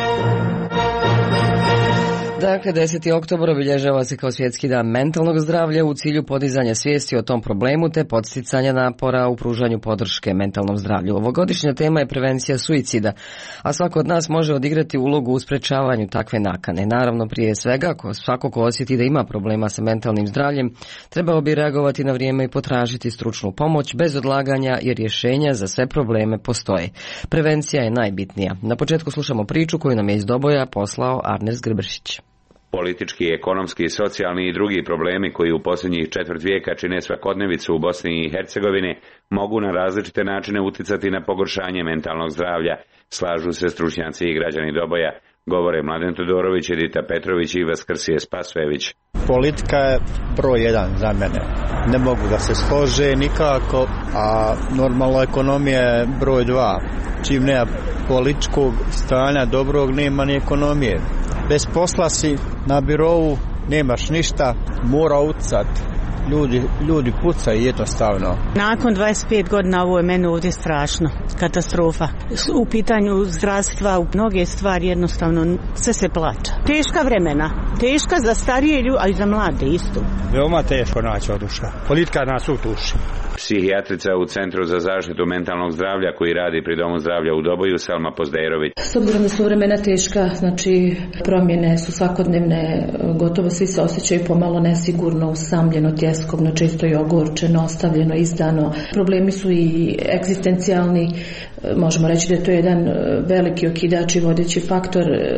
A: Dakle, 10. oktobar obilježava se kao svjetski dan mentalnog zdravlja u cilju podizanja svijesti o tom problemu te podsticanja napora u pružanju podrške mentalnom zdravlju. Ovogodišnja tema je prevencija suicida, a svako od nas može odigrati ulogu u sprečavanju takve nakane. Naravno, prije svega, svako ko osjeti da ima problema sa mentalnim zdravljem, trebao bi reagovati na vrijeme i potražiti stručnu pomoć bez odlaganja, jer rješenja za sve probleme postoje. Prevencija je najbitnija. Na početku slušamo priču koju nam je iz Doboja poslao Arnes Grbršić.
Q: Politički, ekonomski, socijalni i drugi problemi koji u posljednjih četvrt vijeka čine svakodnevicu u Bosni i Hercegovini mogu na različite načine uticati na pogoršanje mentalnog zdravlja, slažu se stručnjaci i građani Doboja, govore Mladen Todorović, Edita Petrović i Vaskrsije Spasojević.
R: Politika je broj jedan za mene. Ne mogu da se slože nikako, a normalno ekonomija je broj dva. Čim nema političkog stanja dobrog, nema ni ekonomije. Bez posla si na birovu, nemaš ništa, mora ucati. Ljudi pucaju jednostavno.
S: Nakon 25 godina ovo je meni ovdje strašno, katastrofa. U pitanju zdravstva, u mnoge stvari jednostavno sve se plaća. Teška vremena, teška za starije ljudi, a i za mlade isto.
T: Veoma teško naći oduša. Politika nas utuši.
Q: Psihijatrica u Centru za zaštitu mentalnog zdravlja koji radi pri Domu zdravlja u Doboju, Selma Pozdejrović.
U: S obzirom da su vremena teška, znači promjene su svakodnevne, gotovo svi se osjećaju pomalo nesigurno, usamljeno, tjeskovno, često i ogorčeno, ostavljeno, izdano. Problemi su i egzistencijalni, možemo reći da je to jedan veliki okidač i vodeći faktor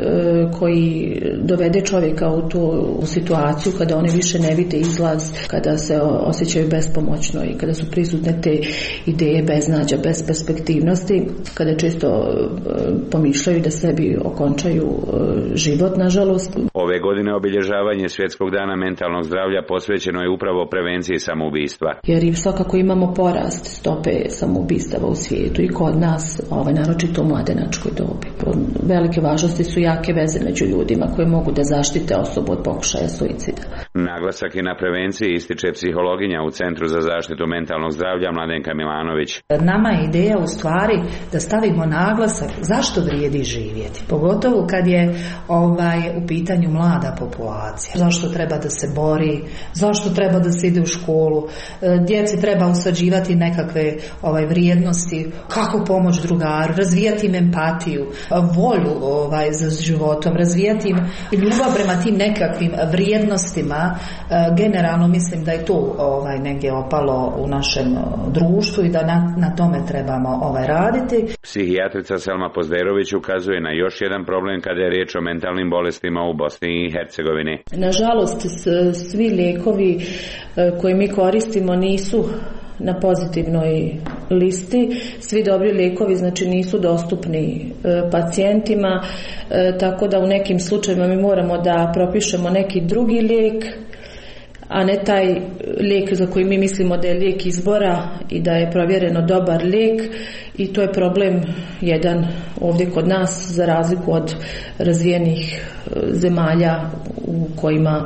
U: koji dovede čovjeka u tu situaciju kada oni više ne vide izlaz, kada se osjećaju bespomoćno i kada su prisutne te ideje beznađa, bez perspektivnosti, kada često pomišljaju da sebi okončaju život, nažalost.
Q: Ove godine obilježavanje Svjetskog dana mentalnog zdravlja posvećeno je upravo prevenciji samoubistva.
U: Jer i svakako imamo porast stope samoubistava u svijetu i kod nas, naročito u mladenačkoj dobi. Velike važnosti su jake veze među ljudima koje mogu da zaštite osobu od pokušaja suicida.
Q: Naglasak je na prevenciji ističe psihologinja u Centru za zaštitu mentalnog zdravlja Mladenka Milanović.
D: Nama je ideja u stvari da stavimo naglasak zašto vrijedi živjeti. Pogotovo kad je u pitanju mlada populacija. Zašto treba da se bori, zašto treba da se ide u školu, djeci treba usađivati nekakve vrijednosti, kako pomoć drugaru, razvijati im empatiju, volju za životom, razvijati im ljubav prema tim nekakvim vrijednostima. Generalno mislim da je to negdje opalo u našem društvu i da na tome trebamo raditi.
Q: Psihijatrica Selma Pozderović ukazuje na još jedan problem kada je riječ o mentalnim bolestima u Bosni i Hercegovini.
U: Nažalost, svi lijekovi koje mi koristimo nisu na pozitivnoj listi. Svi dobri lijekovi znači nisu dostupni pacijentima, tako da u nekim slučajevima mi moramo da propišemo neki drugi lijek, a ne taj lijek za koji mi mislimo da je lijek izbora i da je provjereno dobar lijek, i to je problem jedan ovdje kod nas, za razliku od razvijenih zemalja u kojima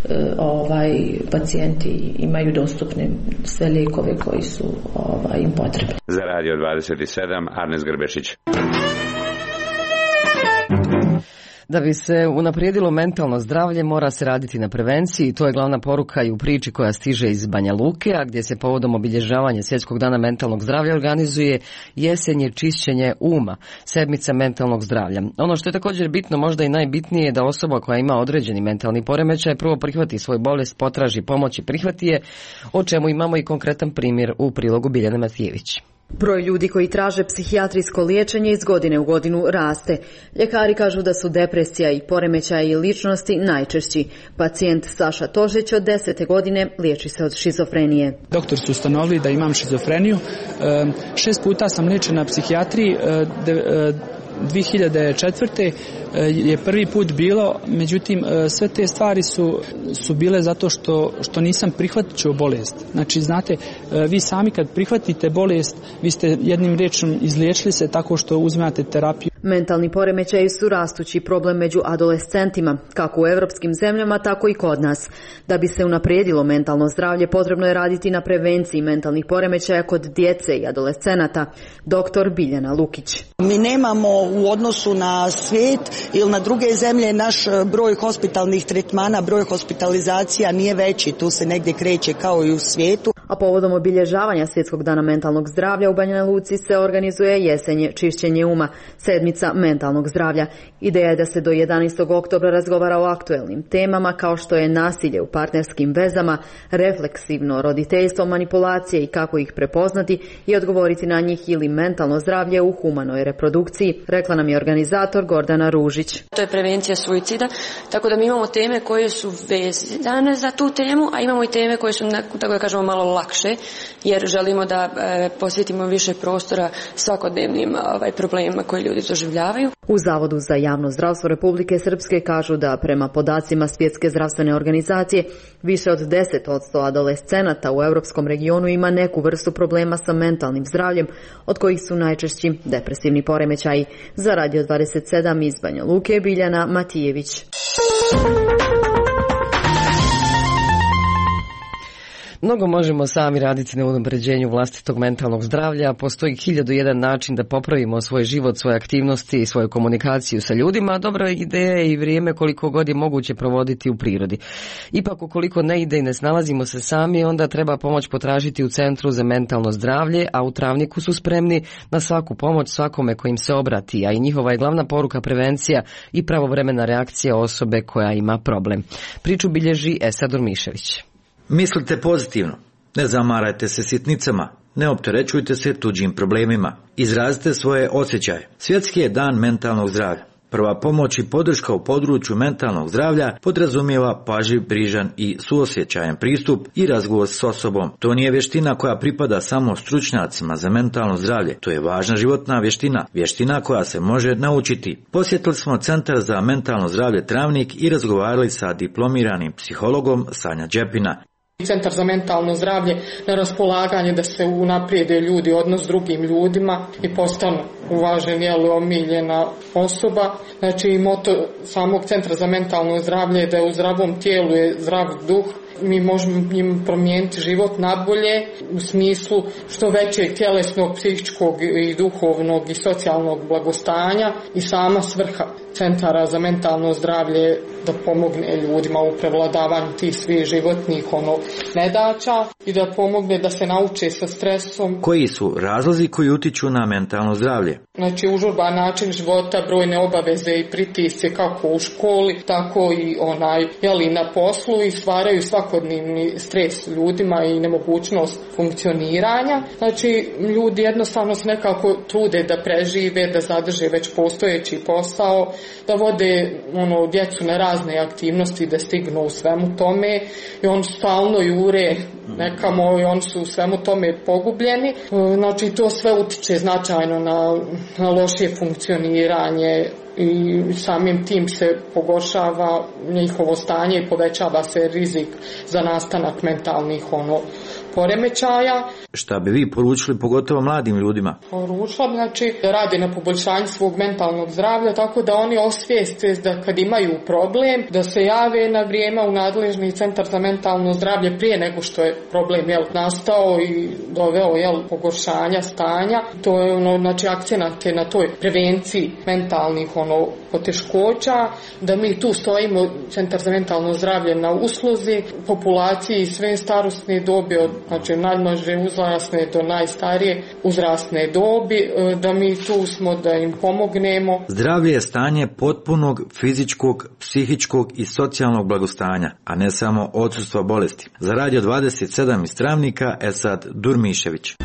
U: pacijenti imaju dostupne sve lijekove koji su im potrebni.
Q: Za Radio 27 Arnes Grbešić.
A: Da bi se unaprijedilo mentalno zdravlje, mora se raditi na prevenciji i to je glavna poruka i u priči koja stiže iz Banja Luke, a gdje se povodom obilježavanja Svjetskog dana mentalnog zdravlja organizuje jesenje čišćenje uma, sedmica mentalnog zdravlja. Ono što je također bitno, možda i najbitnije, je da osoba koja ima određeni mentalni poremećaj prvo prihvati svoju bolest, potraži pomoć i prihvati je, o čemu imamo i konkretan primjer u prilogu Biljane Matijević.
V: Broj ljudi koji traže psihijatrijsko liječenje iz godine u godinu raste. Ljekari kažu da su depresija i poremećaji ličnosti najčešći. Pacijent Saša Tožić od 10. godine liječi se od šizofrenije.
W: Doktor su ustanovili da imam šizofreniju. 6 puta sam liječen na psihijatriji. 2004. je prvi put bilo, međutim sve te stvari su bile zato što nisam prihvatio bolest. Znači, znate, vi sami kad prihvatite bolest, vi ste jednim riječom izliječili se tako što uzimate terapiju.
V: Mentalni poremećaji su rastući problem među adolescentima, kako u europskim zemljama, tako i kod nas. Da bi se unaprijedilo mentalno zdravlje, potrebno je raditi na prevenciji mentalnih poremećaja kod djece i adolescenata. Doktor Biljana Lukić.
X: Mi nemamo u odnosu na svijet ili na druge zemlje, naš broj hospitalnih tretmana, broj hospitalizacija nije veći, tu se negdje kreće kao i u svijetu.
V: A povodom obilježavanja Svjetskog dana mentalnog zdravlja u Banja Luci se organizuje jesenje čišćenje uma, sedmica mentalnog zdravlja. Ideja je da se do 11. oktobra razgovara o aktuelnim temama kao što je nasilje u partnerskim vezama, refleksivno roditeljstvo, manipulacije i kako ih prepoznati i odgovoriti na njih, ili mentalno zdravlje u humanoj reprodukciji, rekla nam je organizator Gordana Ružić.
Y: To je prevencija suicida, tako da mi imamo teme koje su vezane za tu temu, a imamo i teme koje su, tako da kažemo, malo lakše, jer želimo da posvetimo više prostora svakodnevnim problemima koje ljudi doživljavaju.
V: U Zavodu za javno zdravstvo Republike Srpske kažu da prema podacima Svjetske zdravstvene organizacije više od 10% adolescenata u europskom regionu ima neku vrstu problema sa mentalnim zdravljem, od kojih su najčešći depresivni poremećaji. Za Radio 27 iz Banja Luke, Biljana Matijević.
A: Mnogo možemo sami raditi na unapređenju vlastitog mentalnog zdravlja. Postoji 1001 način da popravimo svoj život, svoje aktivnosti i svoju komunikaciju sa ljudima. Dobra ideja je i vrijeme koliko god je moguće provoditi u prirodi. Ipak, ukoliko ne ide i ne snalazimo se sami, onda treba pomoć potražiti u Centru za mentalno zdravlje, a u Travniku su spremni na svaku pomoć svakome kojim se obrati, a i njihova je glavna poruka prevencija i pravovremena reakcija osobe koja ima problem. Priču bilježi Esador Mišević.
Z: Mislite pozitivno, ne zamarajte se sitnicama, ne opterećujte se tuđim problemima, izrazite svoje osjećaje. Svjetski je dan mentalnog zdravlja. Prva pomoć i podrška u području mentalnog zdravlja podrazumijeva pažljiv, brižan i suosjećajan pristup i razgovor s osobom. To nije vještina koja pripada samo stručnjacima za mentalno zdravlje. To je važna životna vještina koja se može naučiti. Posjetili smo Centar za mentalno zdravlje Travnik i razgovarali sa diplomiranim psihologom Sanja Đepina.
E: Centar za mentalno zdravlje na raspolaganje da se unaprijede ljudi, odnos s drugim ljudima i postanu uvaženi, omiljena osoba. Znači, moto samog Centra za mentalno zdravlje je da je u zdravom tijelu je zdrav duh. Mi možemo im promijeniti život nabolje u smislu što većeg tjelesnog, psihičkog i duhovnog i socijalnog blagostanja i sama svrha centara za mentalno zdravlje da pomogne ljudima u prevladavanju tih svih životnih nedaća i da pomogne da se nauče sa stresom. Koji su razlozi koji utiču na mentalno zdravlje? Znači, užurban način života, brojne obaveze i pritisci kako u školi, tako i na poslu i stvaraju svakodnevni stres ljudima i nemogućnost funkcioniranja. Znači, ljudi jednostavno se nekako trude da prežive, da zadrže već postojeći posao, da vode djecu na razne aktivnosti, da stignu u svemu tome i oni stalno jure nekamo i oni su u svemu tome pogubljeni. Znači, to sve utiče značajno na lošije funkcioniranje i samim tim se pogoršava njihovo stanje i povećava se rizik za nastanak mentalnih poremećaja.
Z: Šta bi vi poručili pogotovo mladim ljudima?
E: Poručila, znači, da rade na poboljšanju svog mentalnog zdravlja, tako da oni osvijeste da kad imaju problem, da se jave na vrijeme u nadležni centar za mentalno zdravlje prije nego što je problem nastao i doveo pogoršanja stanja. To je znači akcenat je na toj prevenciji mentalnih poteškoća, da mi tu stojimo, centar za mentalno zdravlje, na usluzi populaciji sve starosne dobi, od znači najmlađe uzrasne do najstarije uzrasne dobi, da mi tu smo da im pomognemo.
Z: Zdravlje je stanje potpunog fizičkog, psihičkog i socijalnog blagostanja, a ne samo odsustva bolesti. Za Radio 27 iz Travnika, Esad Durmišević.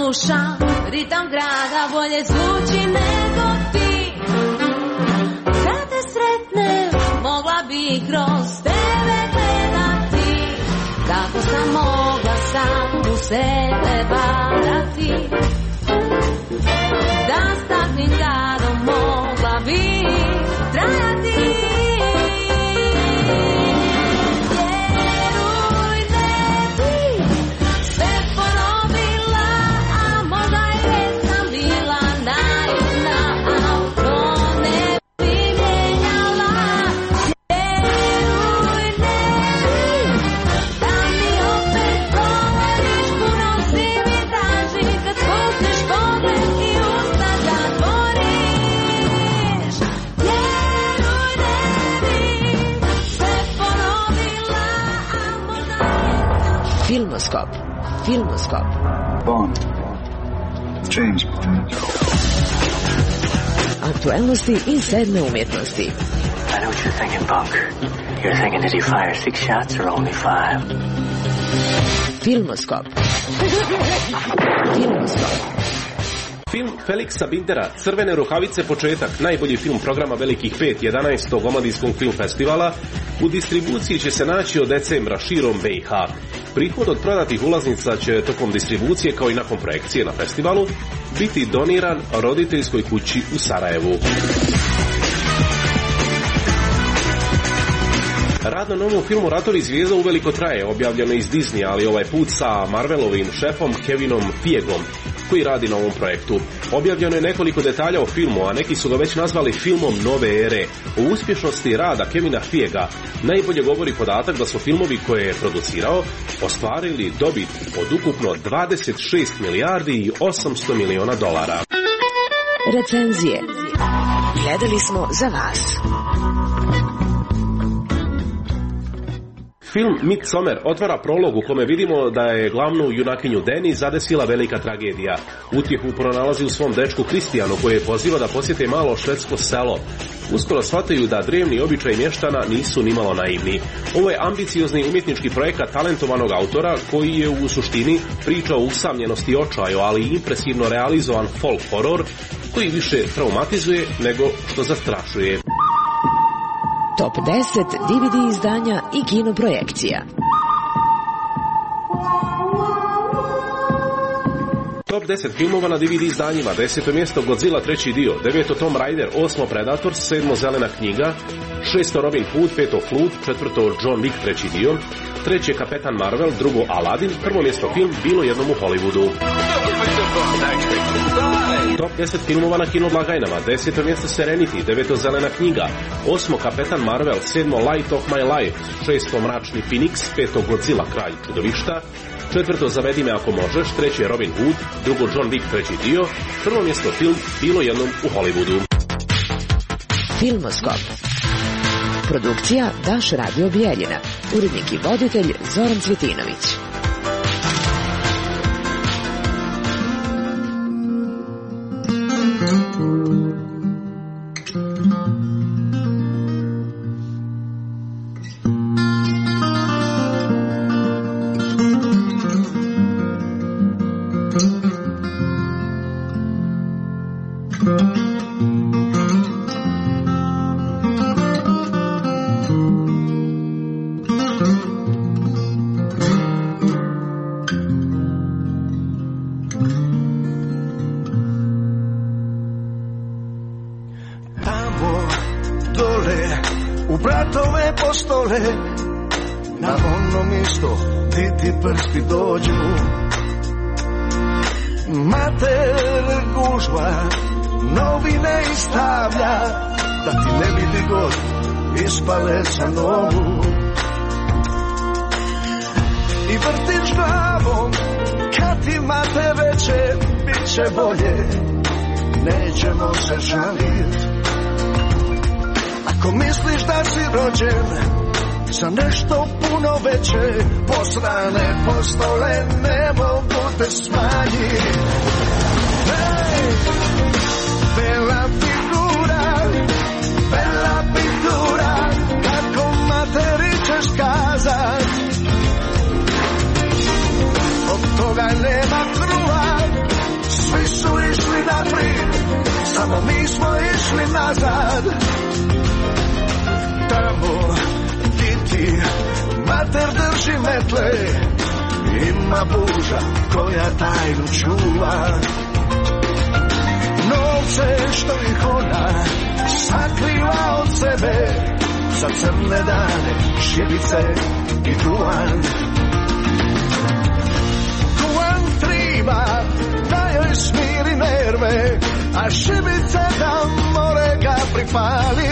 F: slušam ritam grada, bolje zvuči nego ti. Kad te sretnem, mogla bi kroz tebe gledati, kako sam mogla sam u sebe varati. Da s takvim gadom mogla bi trajati.
C: Filmoskop. Filmoskop.
G: Bond. James Bond.
C: Aktuelnosti i sedme umjetnosti.
H: I know what you're thinking, Bunk. You're thinking, did he fire 6 shots or only 5?
C: Filmoskop. Filmoskop.
J: Film Feliksa Bindera, Crvene rukavice, početak, najbolji film programa Velikih 5, 11. omladinskog film festivala, u distribuciji će se naći od decembra širom BiH. Prihod od prodatih ulaznica će tokom distribucije, kao i nakon projekcije na festivalu, biti doniran roditeljskoj kući u Sarajevu. Rad na novom filmu Ratovi zvijezda uveliko traje, objavljeno iz Disneya, ali ovaj put sa Marvelovim šefom Kevinom Feigom, koji radi na ovom projektu. Objavljeno je nekoliko detalja o filmu, a neki su ga već nazvali filmom nove ere. O uspješnosti rada Kevina Feiga najbolje govori podatak da su filmovi koje je producirao ostvarili dobit od ukupno 26 milijardi i 800 miliona dolara.
C: Recenzije. Gledali smo za vas.
J: Film Midsommar otvara prolog u kome vidimo da je glavnu junakinju Deni zadesila velika tragedija. Utjehu pronalazi u svom dečku Kristijanu, koji je poziva da posjete malo švedsko selo. Uskoro shvataju da drevni običaj mještana nisu nimalo naivni. Ovo je ambiciozni umjetnički projekat talentovanog autora koji je u suštini priča o usamljenosti i očaju, ali i impresivno realizovan folk horor koji više traumatizuje nego što zastrašuje.
C: Top 10 DVD izdanja i kinoprojekcija.
J: Top 10 filmova na DVD izdanjima. 10. mjesto Godzilla 3. dio, 9. Tomb Raider, 8. Predator, 7. Zelena knjiga, 6. Robin Hood, 5. Flood, 4. John Wick 3. dio, 3. Kapetan Marvel, 2. Aladdin, 1. mjesto film Bilo jednom u Hollywoodu. Top 10 filmova na kinoblagajnama. 10. mjesto Serenity, 9. Zelena knjiga, 8. Kapetan Marvel, 7. Light of My Life, 6. Mračni Phoenix, 5. Godzilla kralj čudovišta, 4. Zavedi me ako možeš, 3. Robin Hood, 2. John Wick 3. dio, 1. mjesto film Bilo jednom u Hollywoodu.
C: Filmoskop. Produkcija Daš Radio Bijeljina. Urednik i voditelj Zoran Cvjetinović.
N: Na ono mjesto gdje ti prsti dođu, mater gužva novine istavlja, da ti ne vidi god ispale sa nogu. I vrtiš glavom kad ti mater reče bit će bolje, nećemo se žalit. Ako misliš da si rođen za nešto puno veće, posrane postole ne mogu te smanjiti. Hej, bela figura, kako materi ćeš kazat, od toga nema kruha, ima buža koja tajnu čuva. Novce što ih ona sakriva od sebe, za crne dane, šibice i duvan. Duvan triba da joj smiri nerve, a šibice da more ga pripali.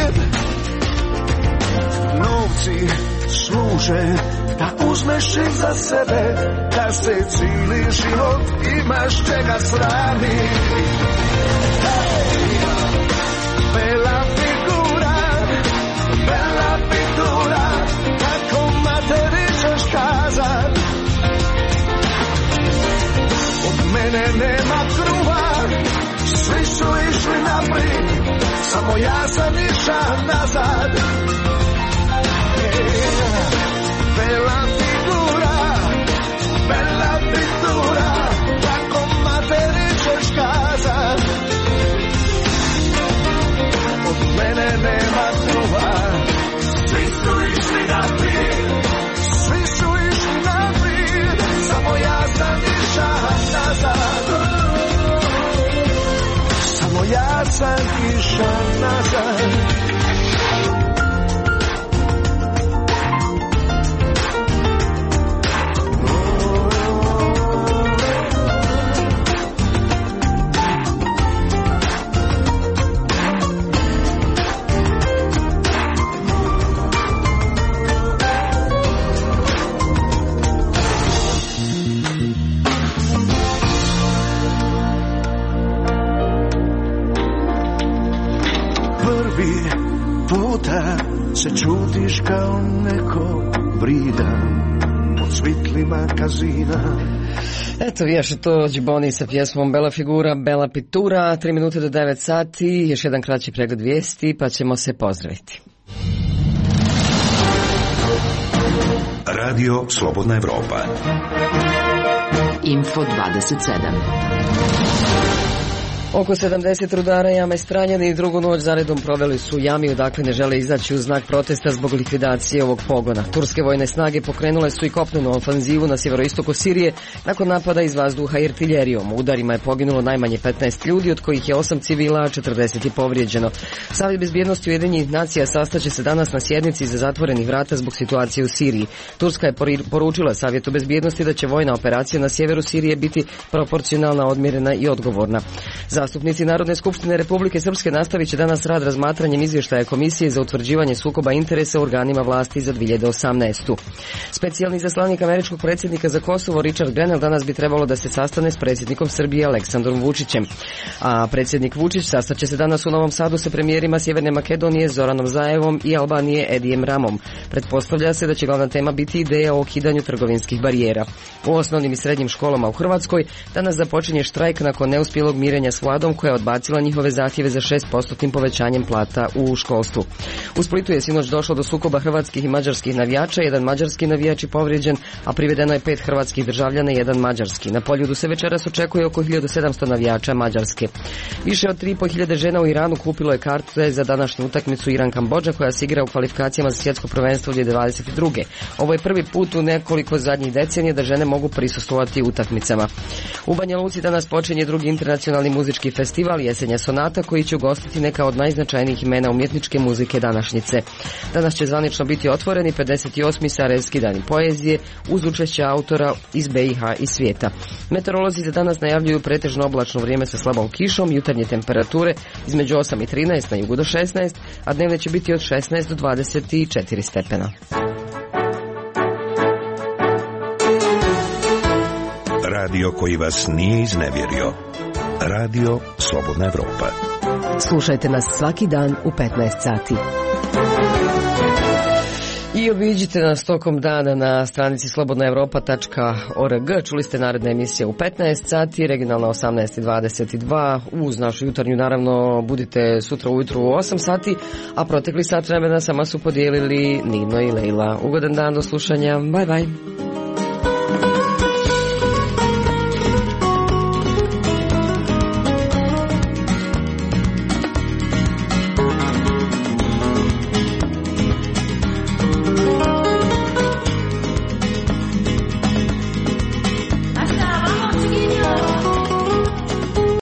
N: Novci služe da uzmeš ih za sebe, da se cijeli život imaš čega srami. Bela figura, kako materi ćeš kazat. Od mene nema kruha, svi su išli naprijed, samo ja sam išao nazad. Bela figura, kako materi ćeš kazat. Od mene nema kruha, svi su išli naprijed, samo ja sam išao nazad. Samo ja sam išao nazad. Se čutiš kao neko vridan pod svitlima kazina.
A: Eto, vješa to Džiboni sa pjesmom Bela figura, Bela pitura, 3 minute do 9 sati, još jedan kraći pregled vijesti, pa ćemo se pozdraviti.
B: Radio Slobodna Evropa.
C: Info 27.
A: Oko 70 rudara Jame Stranjani i drugu noć zaredom proveli su u jami odakle ne žele izaći u znak protesta zbog likvidacije ovog pogona. Turske vojne snage pokrenule su i kopnenu ofanzivu na sjeveroistoku Sirije nakon napada iz vazduha i artiljerijom. U udarima je poginulo najmanje 15 ljudi, od kojih je 8 civila, a 40 je povrijeđeno. Savjet bezbjednosti Ujedinjenih nacija sastaće se danas na sjednici iza zatvorenih vrata zbog situacije u Siriji. Turska je poručila Savjetu bezbjednosti da će vojna operacija na sjeveru Sirije biti proporcionalna, odmjerena i odgovorna. Zastupnici Narodne skupštine Republike Srpske nastavit će danas rad razmatranjem izvještaja Komisije za utvrđivanje sukoba interesa u organima vlasti za 2018. Specijalni izaslanik američkog predsjednika za Kosovo Richard Grenell danas bi trebalo da se sastane s predsjednikom Srbije Aleksandrom Vučićem. A predsjednik Vučić sastaće se danas u Novom Sadu sa premijerima Sjeverne Makedonije Zoranom Zaevom i Albanije Edijem Ramom. Pretpostavlja se da će glavna tema biti ideja o ukidanju trgovinskih barijera. U osnovnim i srednjim školama u Hrvatskoj danas započinje štrajk nakon neuspjelog mirenja s vladom koja je odbacila njihove zahtjeve za 6% povećanjem plata u školstvu. U Splitu je sinoć došlo do sukoba hrvatskih i mađarskih navijača, jedan mađarski navijač je povrijeđen, a privedeno je 5 hrvatskih državljana i jedan mađarski. Na Poljudu se večeras očekuje oko 1700 navijača Mađarske. Više od 3.500 žena u Iranu kupilo je karte za današnju utakmicu Iran-Kambodža koja se igra u kvalifikacijama za svjetsko prvenstvo 2022. Ovo je prvi put u nekoliko zadnjih decenija da žene mogu prisustvovati utakmicama. U Banja Luci danas počinje drugi internacionalni muzički festival Jesenja sonata koji će ugostiti neka od najznačajnijih imena umjetničke muzike današnjice. Danas će zvanično biti otvoreni 58. Sarajevski dani poezije uz učešće autora iz BiH i svijeta. Meteorolozi za danas najavljuju pretežno oblačno vrijeme sa slabom kišom, jutarnje temperature između 8 i 13, na jugu do 16, a dnevne će biti od 16 do 24 stepena.
B: Radio koji vas nije iznevjerio. Radio Slobodna Evropa.
C: Slušajte nas svaki dan u 15 sati.
A: I obiđite nas tokom dana na stranici slobodnaevropa.org. Čuli ste naredne emisije u 15 sati, regionalna 18:22. Uz našu jutarnju naravno budite sutra ujutru u 8 sati, a protekli sat vremena sama su podijelili Nino i Lejla. Ugodan dan, do slušanja. Bye bye.